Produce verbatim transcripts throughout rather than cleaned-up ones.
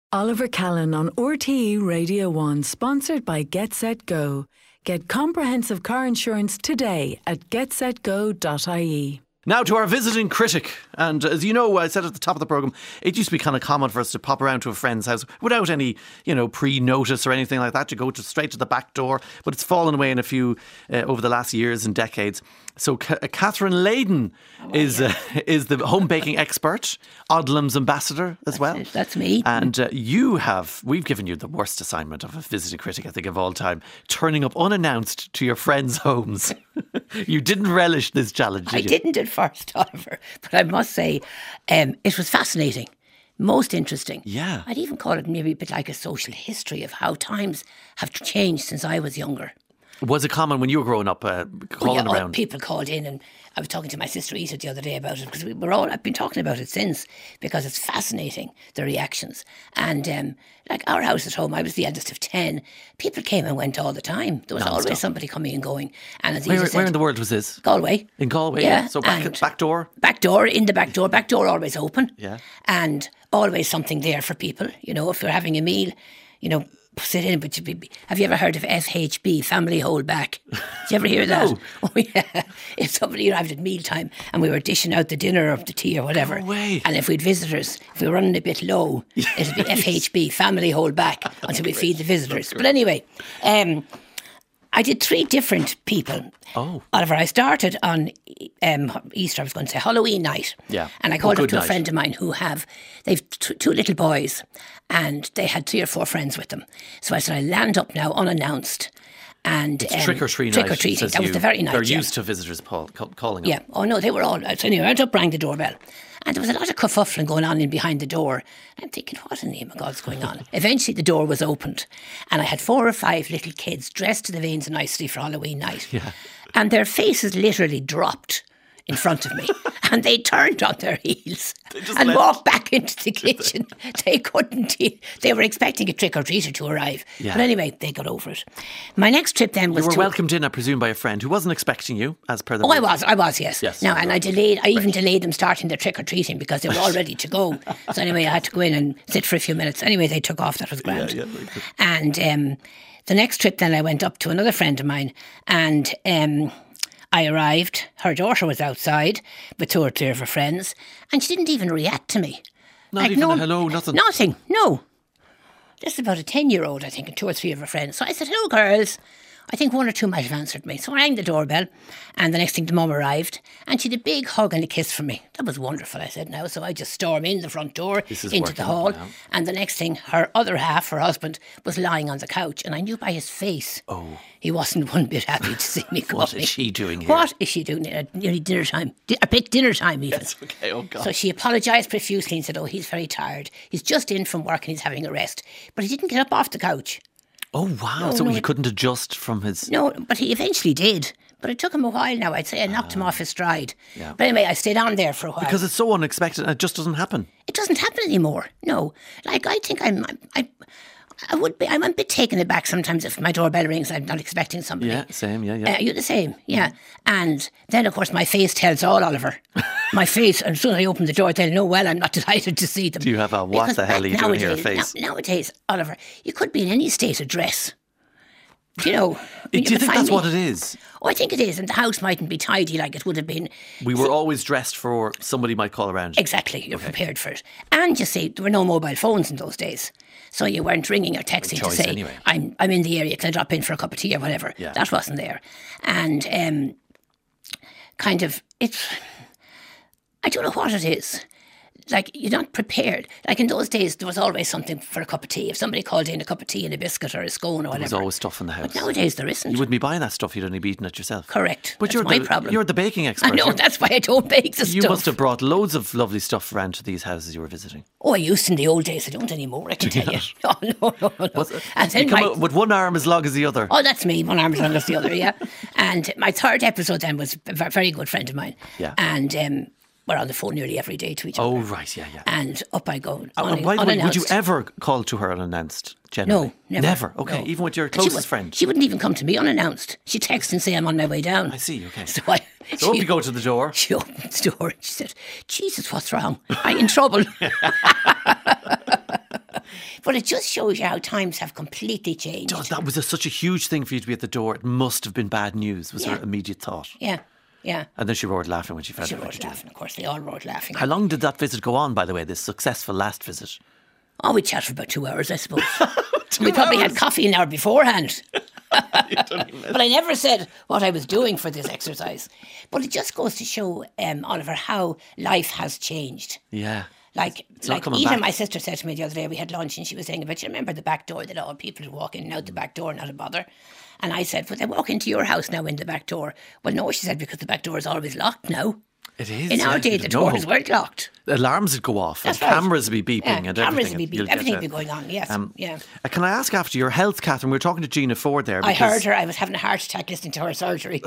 Oliver Callan on R T E Radio one, sponsored by Get Set Go. Get comprehensive car insurance today at get set go dot I E. Now to our visiting critic. And as you know, I said at the top of the programme, it used to be kind of common for us to pop around to a friend's house without any, you know, pre-notice or anything like that, to go to straight to the back door. But it's fallen away in a few uh, over the last years and decades. So C- Catherine Layden oh, is uh, is the home baking expert, Odlum's ambassador as that's well. It, that's me. And uh, you have, we've given you the worst assignment of a visiting critic, I think, of all time, turning up unannounced to your friends' homes. You didn't relish this challenge, did I you? didn't at first, Oliver, but I must say um, it was fascinating, most interesting. Yeah. I'd even call it maybe a bit like a social history of how times have changed since I was younger. Was it common when you were growing up, uh, calling well, yeah, around? People called in, and I was talking to my sister Ita the other day about it, because we were all, I've been talking about it since, because it's fascinating, the reactions. And um, like our house at home, I was the eldest of ten. People came and went all the time. There was Non-stop. always somebody coming and going. And as Where, Ita said, where in the world was this? Galway. In Galway, Yeah, yeah. So back, and- back door? Back door, in the back door, back door always open. Yeah. And always something there for people. You know, if you're having a meal, you know, sit in, but you be, have you ever heard of F H B, family hold back? Did you ever hear that? No. Oh yeah. If somebody arrived at mealtime and we were dishing out the dinner or the tea or whatever, No way. and if we'd visitors, if we were running a bit low, it'd be F H B, family hold back, until we feed the visitors. But anyway, um, I did three different people. Oh. Oliver, I started on um, Easter, I was going to say Halloween night. Yeah. And I called Oh, up good to a night. friend of mine who have, they've t- two little boys, and they had three or four friends with them. So I said, I land up now unannounced. And It's um, trick or treat Trick night. or treating. says That was you. the very night. They're yeah. used to visitors Paul, ca- calling Yeah. up. Oh no, they were all. So anyway, I went up, rang the doorbell, and there was a lot of kerfuffling going on in behind the door. I'm thinking, what in the name of God's going on? Eventually, the door was opened, and I had four or five little kids dressed to the veins nicely for Halloween night, Yeah. and their faces literally dropped in front of me, and they turned on their heels just and left. walked back into the kitchen. They couldn't. e- They were expecting a trick or treater to arrive, Yeah. but anyway, they got over it. My next trip then was You were to welcomed in, I presume, by a friend who wasn't expecting you, as per the Oh, I rules. was, I was, yes. Yes. Now, and I delayed, I even delayed them starting their trick or treating because they were all ready to go. So anyway, I had to go in and sit for a few minutes. Anyway, they took off. That was grand. Yeah, yeah, very good. And um, the next trip, then I went up to another friend of mine, and um, I arrived. Her daughter was outside with two or three of her friends, and she didn't even react to me. Not even a hello, nothing? Nothing. No. This is about a ten-year-old, I think, and two or three of her friends. So I said, hello, girls. I think one or two might have answered me. So I rang the doorbell, and the next thing the mum arrived, and she had a big hug and a kiss for me. That was wonderful, I said now. So I just storm in the front door, This is into the working hall, now. and the next thing, her other half, her husband, was lying on the couch, and I knew by his face Oh. he wasn't one bit happy to see me coming. What is she doing here? What is she doing at nearly dinner time? Di- A bit dinner time even. Yes, okay, oh God. So she apologised profusely and said, oh, he's very tired. He's just in from work and he's having a rest. But he didn't get up off the couch. Oh, wow. No, so no, he it- couldn't adjust from his... No, but he eventually did. But it took him a while now. I'd say I knocked him off his stride. Yeah. But anyway, I stayed on there for a while. Because it's so unexpected and it just doesn't happen. It doesn't happen anymore. No. Like, I think I'm... I'm I, I would be... I'm a bit taken aback sometimes if my doorbell rings and I'm not expecting somebody. Yeah, same, yeah, yeah. Uh, you're the same, yeah. And then, of course, my face tells all, Oliver. My face, and as soon as I open the door, they'll know, well, I'm not delighted to see them. Do you have a, what Because the hell are you back doing here nowadays- face? now- nowadays, Oliver, you could be in any state of dress. Do you know? I Do mean, you could think find that's me- what it is? Oh, I think it is. And the house mightn't be tidy like it would have been. We were always dressed for somebody might call around. Exactly, you're prepared for it. And you see, there were no mobile phones in those days. So you weren't ringing or texting to choice say, anyway. I'm I'm in the area, can I drop in for a cup of tea or whatever? Yeah. That wasn't there. And um, kind of, it's, I don't know what it is. Like, you're not prepared. Like, in those days, there was always something for a cup of tea. If somebody called in a cup of tea and a biscuit or a scone or whatever. There's always stuff in the house. But nowadays, there isn't. You wouldn't be buying that stuff, you'd only be eating it yourself. Correct. But That's you're my the, problem. You're the baking expert. I know, You're- that's why I don't bake the You stuff. must have brought loads of lovely stuff around to these houses you were visiting. Oh, I used to in the old days. I don't anymore, I can tell you. No, no, no, no. What's- And then you come my- out with one arm as long as the other. Oh, that's me. One arm as long as the other, yeah. And my third episode then was a ve- very good friend of mine. Yeah. And um, we're on the phone nearly every day to each other. Oh, right, yeah, yeah. And up I go. Uh, un- by the way, would you unannounced. ever call to her unannounced, generally? No, never. Okay, No. even with your And she closest would- friend? She wouldn't even come to me unannounced. She'd text and say, I'm on my way down. I see, okay. So I... So up you go to the door. She opened the door and she said, Jesus, what's wrong? Are you in trouble? But But it just shows you how times have completely changed. Oh, that was a, such a huge thing for you to be at the door. It must have been bad news, was Yeah. her immediate thought. Yeah, yeah. And then she roared laughing when she found She out what roared you did. laughing, of course. They all roared laughing. How long did that visit go on, by the way, this successful last visit? Oh, we chatted for about two hours, I suppose. we probably had coffee an hour beforehand. But I never said what I was doing for this exercise. But it just goes to show, um, Oliver, how life has changed. Yeah. Like, not like coming even back. my sister said to me the other day, we had lunch, and she was saying about, you remember the back door that all people would walk in and out the back door, not a bother. And I said, but they walk into your house now in the back door. Well, no, she said, because the back door is always locked now. It is. In yeah, our day, you the know. doors weren't locked. Alarms would go off That's and right. cameras would be beeping Yeah, and cameras everything. would be You'll beeping. get Everything a- would be going on, yes. Um, yeah. Uh, Can I ask after your health, Catherine? We were talking to Gina Ford there. I because- heard her. I was having a heart attack listening to her surgery.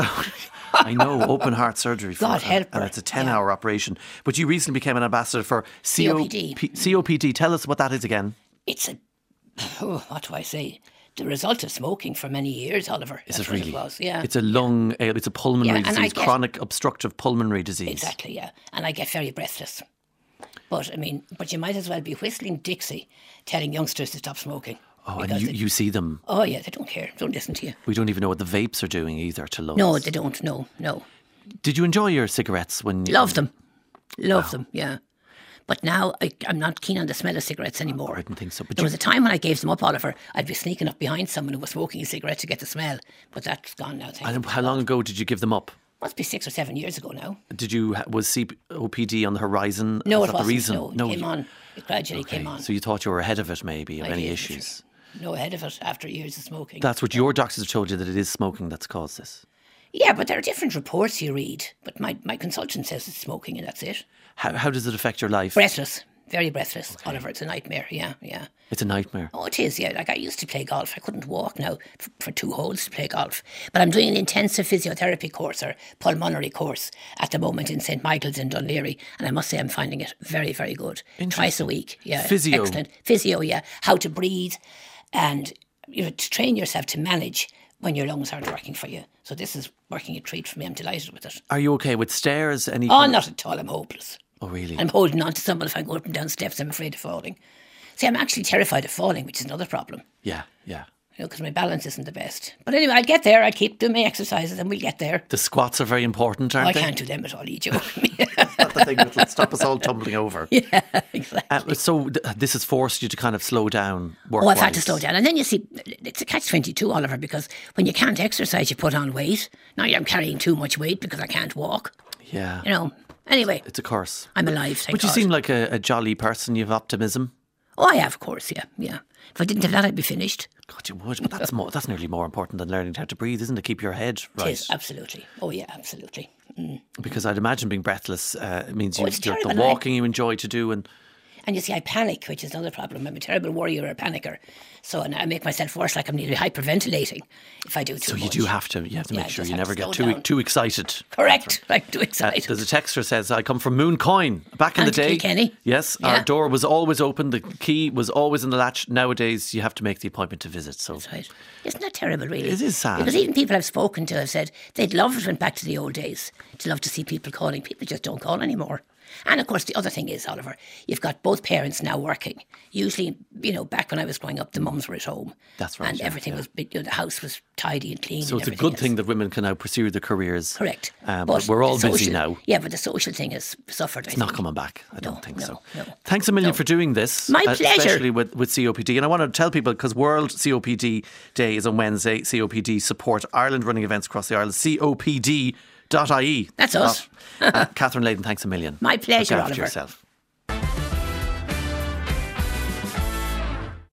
I know, open heart surgery. For God her, help And her. it's a ten-hour operation. But you recently became an ambassador for C O P D. C O P D. Tell us what that is again. It's a, oh, what do I say? The result of smoking for many years, Oliver. Is That's it what really? It was, yeah. It's a lung, uh, it's a pulmonary Yeah, and I disease, get- chronic obstructive pulmonary disease. Exactly, yeah. And I get very breathless. But, I mean, but you might as well be whistling Dixie telling youngsters to stop smoking. Oh, and Because you, they- you see them. Oh, yeah, they don't care. Don't listen to you. We don't even know what the vapes are doing either to lungs. No, they don't. No, no. Did you enjoy your cigarettes when you... Love them. Love them, yeah. But now I, I'm not keen on the smell of cigarettes anymore. I didn't think so. But There you, was a time when I gave them up, Oliver. I'd be sneaking up behind someone who was smoking a cigarette to get the smell. But that's gone now. thank and you. how long ago did you give them up? Must be six or seven years ago now. Did you was C O P D on the horizon? No, Is it that wasn't. the reason? No, it came you- on. It gradually Okay, came on. So you thought you were ahead of it, maybe, of I any did, issues. No ahead of it after years of smoking. That's what your doctors have told you, that it is smoking that's caused this. Yeah, but there are different reports you read. But my, my consultant says it's smoking and that's it. How, how does it affect your life? Breathless. Very breathless, Oliver. It's a nightmare. Yeah, yeah. It's a nightmare. Oh, it is, yeah. Like I used to play golf. I couldn't walk now for, for two holes to play golf. But I'm doing an intensive physiotherapy course or pulmonary course at the moment in Saint Michael's in Dunleary. And I must say I'm finding it very, very good. Twice a week. Yeah. Physio. Excellent. Physio, yeah. How to breathe and you know, to train yourself to manage when your lungs aren't working for you. So this is working a treat for me. I'm delighted with it. Are you okay with stairs? Any? Oh, kind- not at all. I'm hopeless. Oh, really? I'm holding on to someone if I go up and down steps. I'm afraid of falling. See, I'm actually terrified of falling, which is another problem. Yeah, yeah. You know, because my balance isn't the best. But anyway, I'll get there. I'll keep doing my exercises and we'll get there. The squats are very important, Oh, aren't I they? can't do them at all, you joke. That's the thing that'll stop us all tumbling over. yeah, exactly. Uh, so th- this has forced you to kind of slow down work. Oh, I've had to slow down. And then you see, it's a catch twenty-two, Oliver, because when you can't exercise, you put on weight. Now I'm carrying too much weight because I can't walk. Yeah. You know, anyway, It's a curse. I'm alive, thank But you God. seem like a, a jolly person. You have optimism. Oh, I have, of course, yeah, yeah. If I didn't have that, I'd be finished. God, you would. But that's more. That's nearly more important than learning how to breathe, isn't it? Keep your head It right. is, absolutely. Oh, yeah, absolutely. Mm. Because I'd imagine being breathless uh, means you, Oh, it's you're- the terrible, I- walking you enjoy to do, and And you see, I panic, which is another problem. I'm a terrible worrier or a panicker. So and I make myself worse, like I'm nearly hyperventilating if I do too so you much. do have to. You have to Yeah, make I sure just you have never to get slow too down. too excited. Correct. I'm too Uh, excited. there's a texter says, I come from Moon Coin. Back in And the day, Kilkenny. yes, Yeah. our door was always open. The key was always in the latch. Nowadays, you have to make the appointment to visit. So That's right. Isn't that terrible, really? It is sad. Because even people I've spoken to have said they'd love it went back to the old days, to love to see people calling. People just don't call anymore. And of course, the other thing is, Oliver, you've got both parents now working. Usually, you know, back when I was growing up, the mums were at home. That's right, And yeah, everything yeah. was, you know, the house was tidy and clean. So and it's a everything good thing else. that women can now pursue their careers. Correct. Um, but, we're all the busy social- now. Yeah, but the social thing has suffered. I It's not think. coming back. I don't No, think no, so. no. Thanks a million No. for doing this. My uh, pleasure. Especially with, with C O P D. And I want to tell people, because World C O P D Day is on Wednesday, C O P D Support Ireland running events across the Ireland, C O P D dot I E. That's us. uh, Catherine Layden, thanks a million. My pleasure, Look after Oliver. yourself.